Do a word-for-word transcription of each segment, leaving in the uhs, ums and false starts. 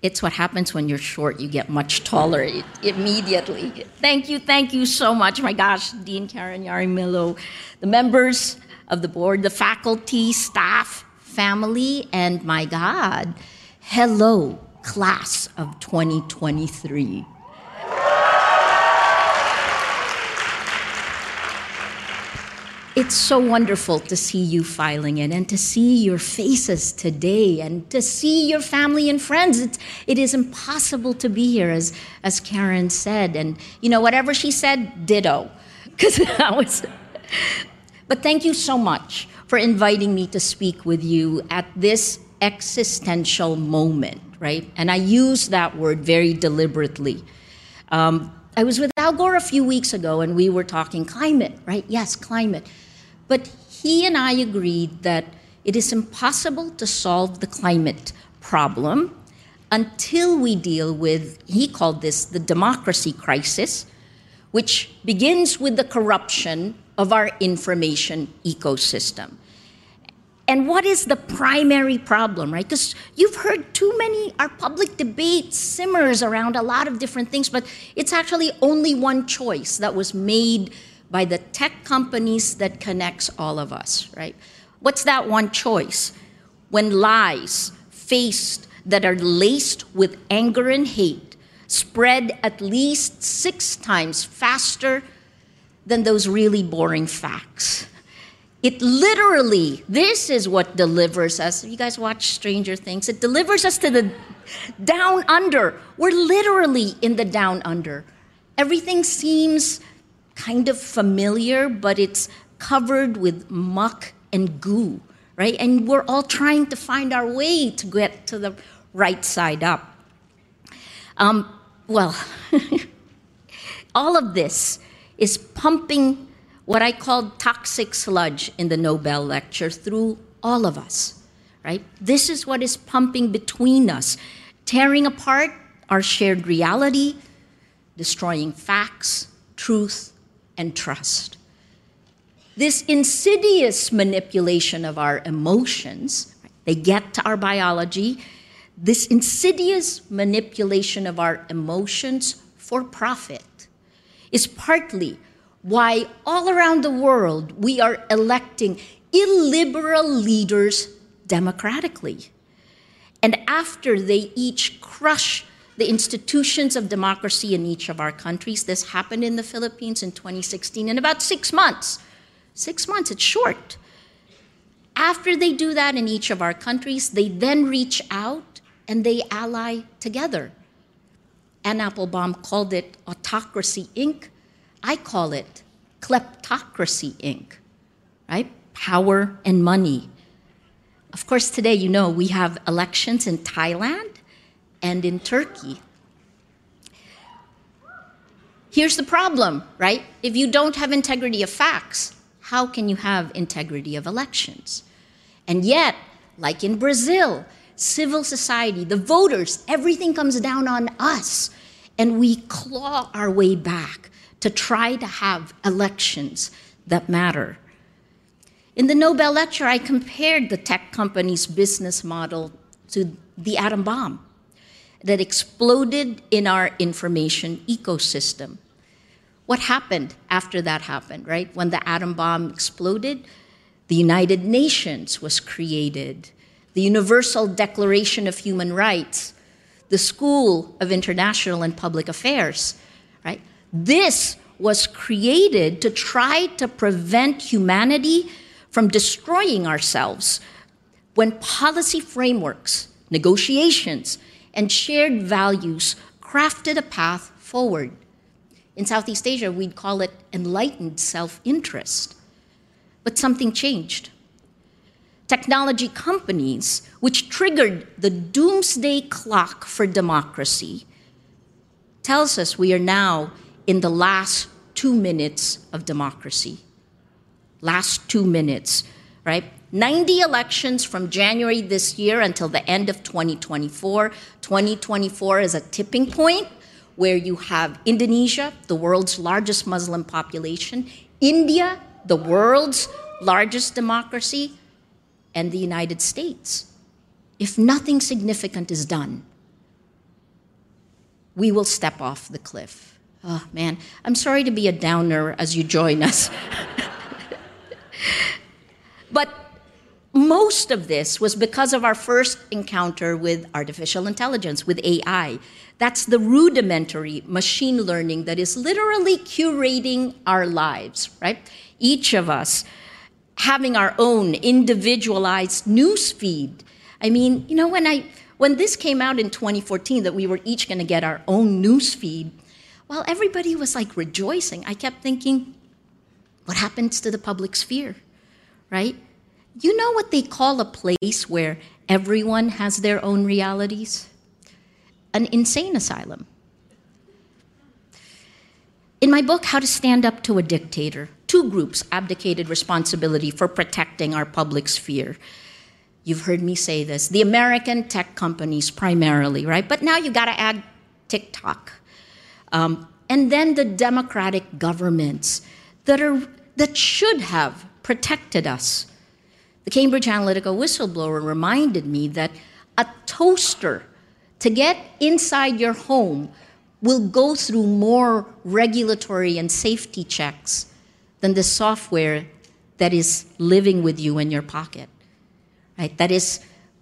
It's what happens when you're short. You get much taller immediately. Thank you, thank you so much. My gosh, Dean Karen Yarimillo, the members of the board, the faculty, staff, family, and my God, hello, class of twenty twenty-three. It's so wonderful to see you filing in and to see your faces today and to see your family and friends. It's, it is impossible to be here, as, as Karen said. And, you know, whatever she said, ditto. Because that was... But thank you so much for inviting me to speak with you at this existential moment, right? And I use that word very deliberately. Um, I was with Al Gore a few weeks ago, and we were talking climate, right? Yes, climate. But he and I agreed that it is impossible to solve the climate problem until we deal with, he called this the democracy crisis, which begins with the corruption of our information ecosystem. And what is the primary problem, right? Because you've heard too many, our public debate simmers around a lot of different things, but it's actually only one choice that was made by the tech companies that connects all of us, right? What's that one choice? When lies faced that are laced with anger and hate spread at least six times faster than those really boring facts. It literally, this is what delivers us. You guys watch Stranger Things? It delivers us to the down under. We're literally in the down under. Everything seems kind of familiar, but it's covered with muck and goo, right? And we're all trying to find our way to get to the right side up. Um, well, all of this is pumping what I called toxic sludge in the Nobel lecture through all of us, right? This is what is pumping between us, tearing apart our shared reality, destroying facts, truth, and trust. This insidious manipulation of our emotions, right? They get to our biology, this insidious manipulation of our emotions for profit is partly why all around the world we are electing illiberal leaders democratically. And after they each crush the institutions of democracy in each of our countries, this happened in the Philippines in twenty sixteen in about six months. Six months, it's short. After they do that in each of our countries, they then reach out and they ally together. Anne Applebaum called it Autocracy Incorporated. I call it Kleptocracy Incorporated, right? Power and money. Of course, today, you know, we have elections in Thailand and in Turkey. Here's the problem, right? If you don't have integrity of facts, how can you have integrity of elections? And yet, like in Brazil, civil society, the voters, everything comes down on us, and we claw our way back to try to have elections that matter. In the Nobel lecture, I compared the tech company's business model to the atom bomb that exploded in our information ecosystem. What happened after that happened, right? When the atom bomb exploded, the United Nations was created, the Universal Declaration of Human Rights, the School of International and Public Affairs, right? This was created to try to prevent humanity from destroying ourselves when policy frameworks, negotiations, and shared values crafted a path forward. In Southeast Asia, we'd call it enlightened self-interest. But something changed. Technology companies, which triggered the doomsday clock for democracy, tells us we are now in the last two minutes of democracy. Last two minutes, right? ninety elections from January this year until the end of twenty twenty-four. twenty twenty-four is a tipping point where you have Indonesia, the world's largest Muslim population, India, the world's largest democracy, and the United States. If nothing significant is done, we will step off the cliff. Oh, man, I'm sorry to be a downer as you join us. But most of this was because of our first encounter with artificial intelligence, with A I. That's the rudimentary machine learning that is literally curating our lives, right? Each of us having our own individualized news feed. I mean, you know, when I when this came out in twenty fourteen, that we were each going to get our own news feed, while everybody was like rejoicing, I kept thinking, what happens to the public sphere, right? You know what they call a place where everyone has their own realities? An insane asylum. In my book, How to Stand Up to a Dictator, two groups abdicated responsibility for protecting our public sphere. You've heard me say this, the American tech companies primarily, right? But now you gotta add TikTok. Um, and then the democratic governments that are that should have protected us. The Cambridge Analytica whistleblower reminded me that a toaster, to get inside your home, will go through more regulatory and safety checks than the software that is living with you in your pocket, right? That is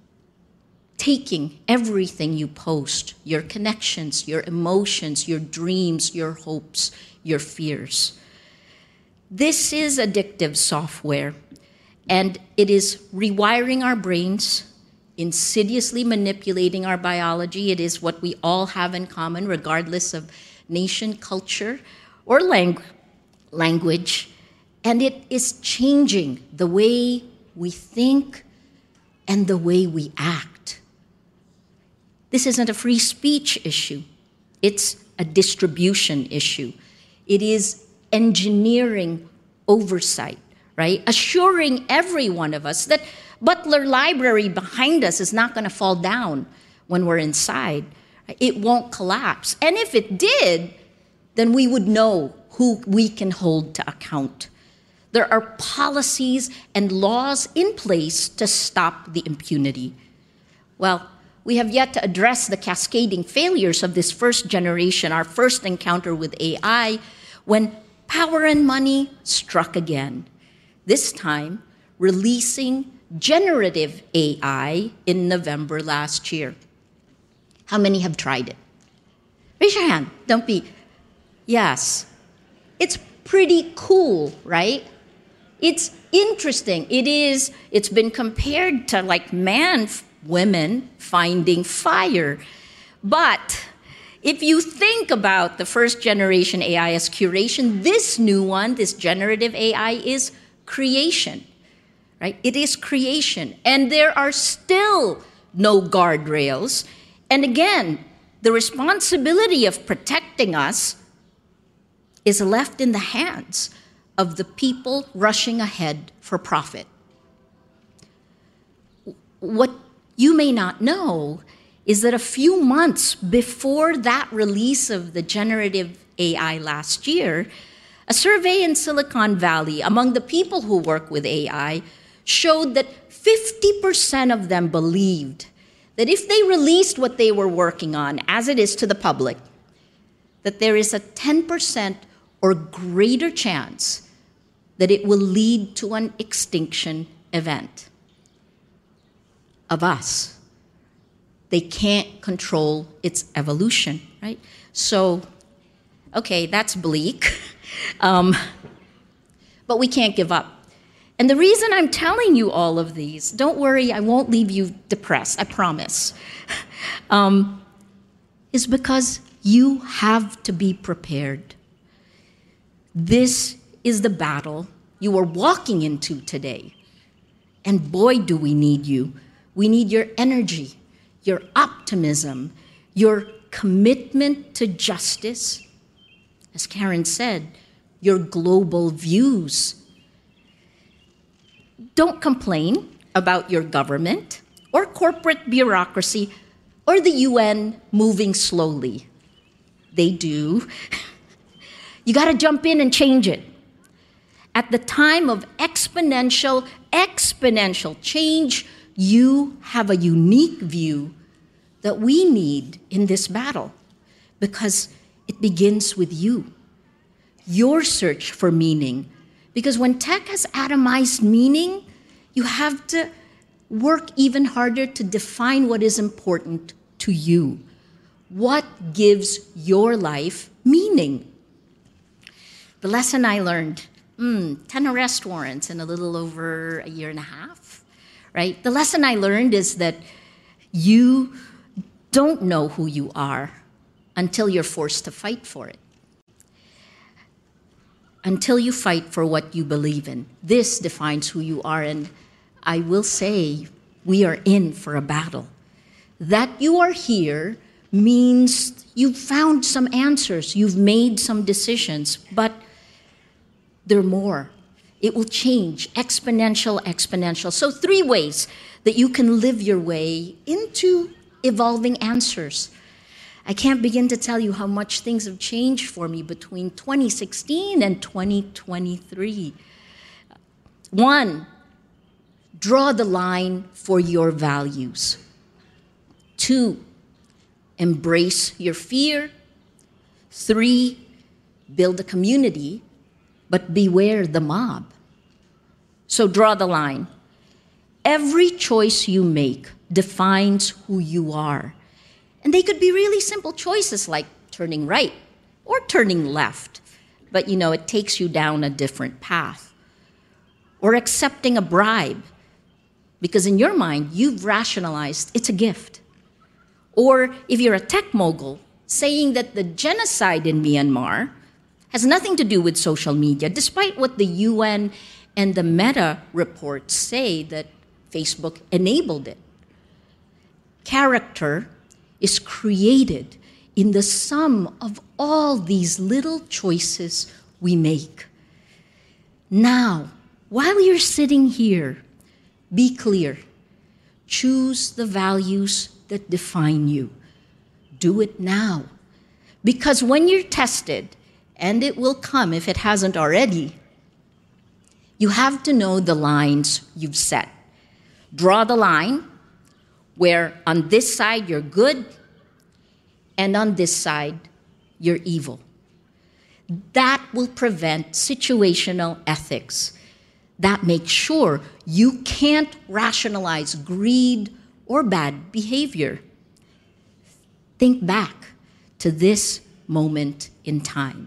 taking everything you post, your connections, your emotions, your dreams, your hopes, your fears. This is addictive software, and it is rewiring our brains, insidiously manipulating our biology. It is what we all have in common, regardless of nation, culture, or lang- language. And it is changing the way we think and the way we act. This isn't a free speech issue. It's a distribution issue. It is engineering oversight, right? Assuring every one of us that Butler Library behind us is not going to fall down when we're inside. It won't collapse. And if it did, then we would know who we can hold to account. There are policies and laws in place to stop the impunity. Well, we have yet to address the cascading failures of this first generation, our first encounter with A I, when power and money struck again. This time, releasing generative A I in November last year. How many have tried it? Raise your hand. Don't be. Yes. It's pretty cool, right? It's interesting. It is, it's been compared to like man, women finding fire. But if you think about the first generation A I as curation, this new one, this generative A I, is creation, right? It is creation. And there are still no guardrails. And again, the responsibility of protecting us is left in the hands of the people rushing ahead for profit. What you may not know is that a few months before that release of the generative A I last year, a survey in Silicon Valley among the people who work with A I showed that fifty percent of them believed that if they released what they were working on as it is to the public, that there is a ten percent or greater chance that it will lead to an extinction event of us. They can't control its evolution, right? So, okay, that's bleak, um, but we can't give up. And the reason I'm telling you all of these, don't worry, I won't leave you depressed, I promise, um, is because you have to be prepared. This is the battle you are walking into today. And boy, do we need you. We need your energy, your optimism, your commitment to justice, as Karen said, your global views. Don't complain about your government or corporate bureaucracy or the U N moving slowly. They do. You got to jump in and change it. At the time of exponential, exponential change, you have a unique view that we need in this battle. because it begins with you, your search for meaning. Because when tech has atomized meaning, you have to work even harder to define what is important to you. What gives your life meaning? The lesson I learned, mm, ten arrest warrants in a little over a year and a half, right? The lesson I learned is that you don't know who you are until you're forced to fight for it. Until you fight for what you believe in. This defines who you are, and I will say we are in for a battle. That you are here means you've found some answers, you've made some decisions, but there are more. It will change, exponential, exponential. So three ways that you can live your way into evolving answers. I can't begin to tell you how much things have changed for me between twenty sixteen and twenty twenty-three. One, draw the line for your values. Two, embrace your fear. Three, build a community, but beware the mob. So draw the line. Every choice you make defines who you are. And they could be really simple choices like turning right or turning left. But you know, it takes you down a different path. Or accepting a bribe, because in your mind, you've rationalized it's a gift. Or if you're a tech mogul, saying that the genocide in Myanmar has nothing to do with social media, despite what the U N and the Meta reports say that Facebook enabled it. Character is created in the sum of all these little choices we make. Now, while you're sitting here, be clear. Choose the values that define you. Do it now. Because when you're tested, and it will come if it hasn't already, you have to know the lines you've set. Draw the line where on this side you're good, and on this side you're evil. That will prevent situational ethics. That makes sure you can't rationalize greed or bad behavior. Think back to this moment in time.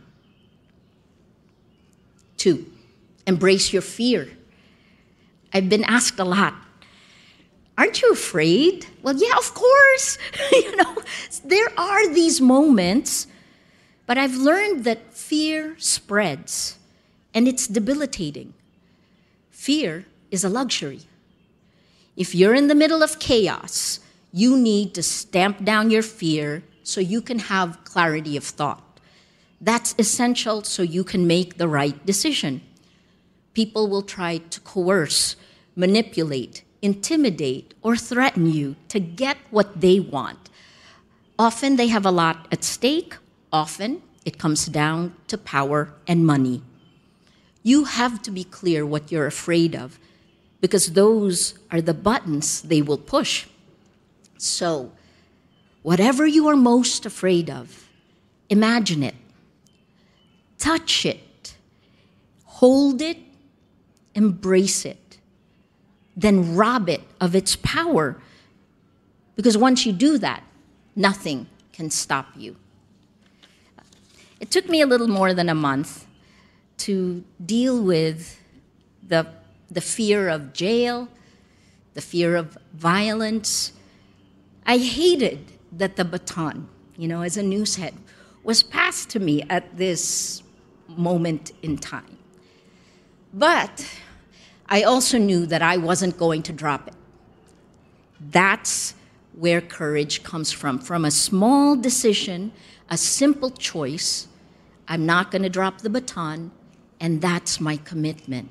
Two, embrace your fear. I've been asked a lot, aren't you afraid? Well, yeah, of course. You know, there are these moments, but I've learned that fear spreads, and it's debilitating. Fear is a luxury. If you're in the middle of chaos, you need to stamp down your fear so you can have clarity of thought. That's essential so you can make the right decision. People will try to coerce, manipulate, intimidate, or threaten you to get what they want. Often they have a lot at stake. Often it comes down to power and money. You have to be clear what you're afraid of, because those are the buttons they will push. So, whatever you are most afraid of, imagine it, touch it, hold it, embrace it. Then rob it of its power. Because once you do that, nothing can stop you. It took me a little more than a month to deal with the, the fear of jail, the fear of violence. I hated that the baton, you know, as a news head, was passed to me at this moment in time. But I also knew that I wasn't going to drop it. That's where courage comes from. From a small decision, a simple choice, I'm not going to drop the baton, and that's my commitment.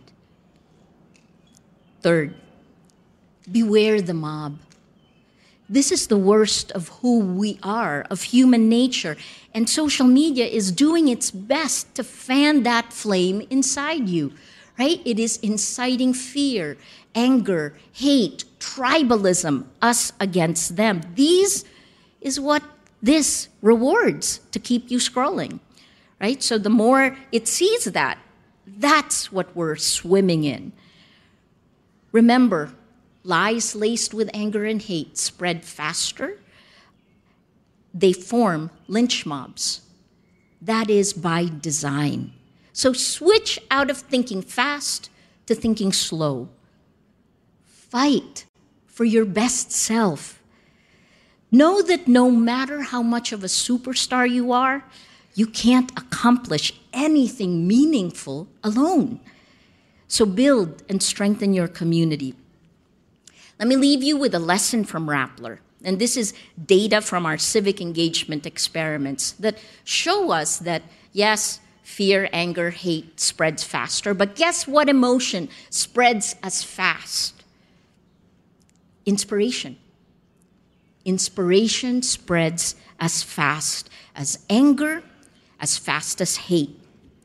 Third, beware the mob. This is the worst of who we are, of human nature, and social media is doing its best to fan that flame inside you. Right? It is inciting fear, anger, hate, tribalism, us against them. These is what this rewards to keep you scrolling, right? So the more it sees that, that's what we're swimming in. Remember, lies laced with anger and hate spread faster. They form lynch mobs. That is by design. So switch out of thinking fast to thinking slow. Fight for your best self. Know that no matter how much of a superstar you are, you can't accomplish anything meaningful alone. So build and strengthen your community. Let me leave you with a lesson from Rappler. And this is data from our civic engagement experiments that show us that, yes, fear, anger, hate spreads faster, but guess what emotion spreads as fast? Inspiration. Inspiration spreads as fast as anger, as fast as hate.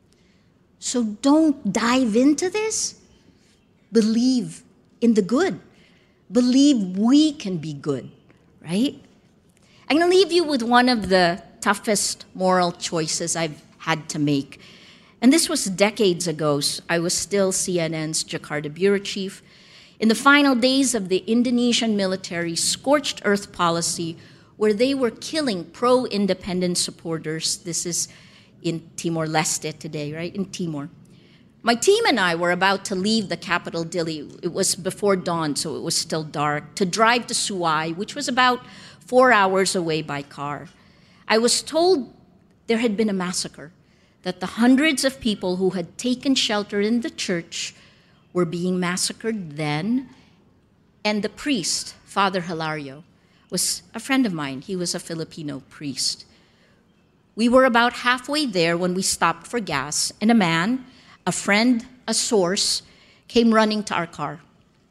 So don't dive into this. Believe in the good. Believe we can be good. Right? I'm going to leave you with one of the toughest moral choices I've had to make. And this was decades ago. I was still C N N's Jakarta bureau chief. In the final days of the Indonesian military scorched earth policy, where they were killing pro-independent supporters. This is in Timor-Leste today, right? In Timor. My team and I were about to leave the capital, Dili. It was before dawn, so it was still dark, to drive to Suai, which was about four hours away by car. I was told there had been a massacre, that the hundreds of people who had taken shelter in the church were being massacred then, and the priest, Father Hilario, was a friend of mine. He was a Filipino priest. We were about halfway there when we stopped for gas, and a man, a friend, a source, came running to our car.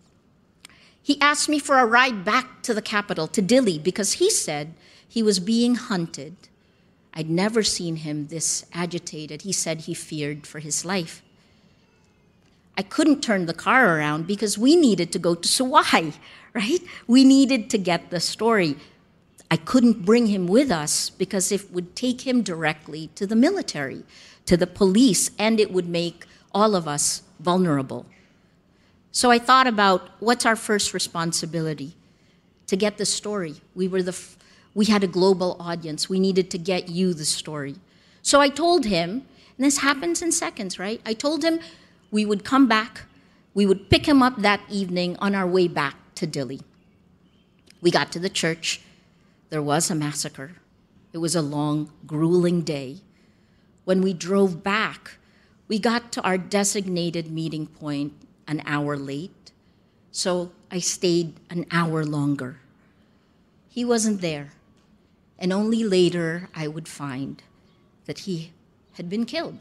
He asked me for a ride back to the capital, to Dili, because he said he was being hunted. I'd never seen him this agitated. He said he feared for his life. I couldn't turn the car around because we needed to go to Suai, right? We needed to get the story. I couldn't bring him with us because it would take him directly to the military, to the police, and it would make all of us vulnerable. So I thought about what's our first responsibility? To get the story. We were the, f- we had a global audience. We needed to get you the story. So I told him, and this happens in seconds, right? I told him we would come back, we would pick him up that evening on our way back to Dili. We got to the church. There was a massacre. It was a long, grueling day. When we drove back, we got to our designated meeting point an hour late, so I stayed an hour longer. He wasn't there, and only later I would find that he had been killed.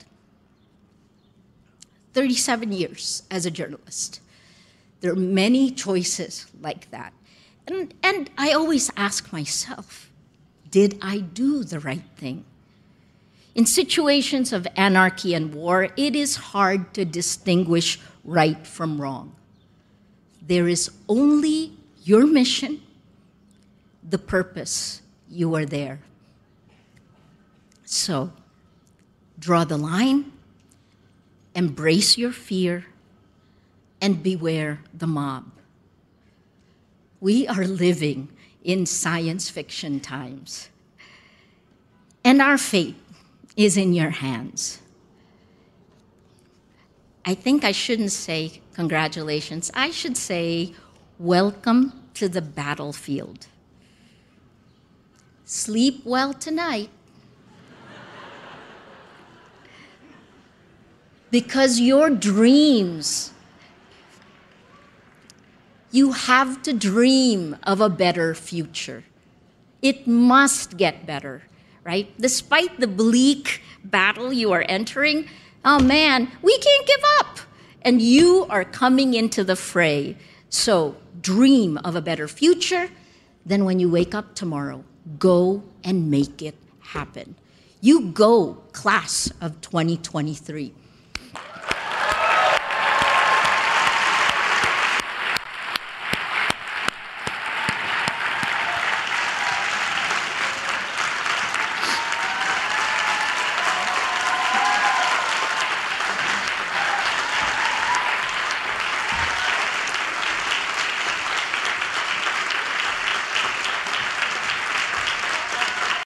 thirty-seven years as a journalist. There are many choices like that. And, and I always ask myself, did I do the right thing? In situations of anarchy and war, it is hard to distinguish right from wrong. There is only your mission, the purpose, you are there. So, draw the line, embrace your fear, and beware the mob. We are living in science fiction times, and our fate is in your hands. I think I shouldn't say congratulations. I should say welcome to the battlefield. Sleep well tonight, because your dreams, you have to dream of a better future. It must get better, right? Despite the bleak battle you are entering, oh man, we can't give up. And you are coming into the fray. So dream of a better future. Then when you wake up tomorrow, go and make it happen. You go, class of twenty twenty-three.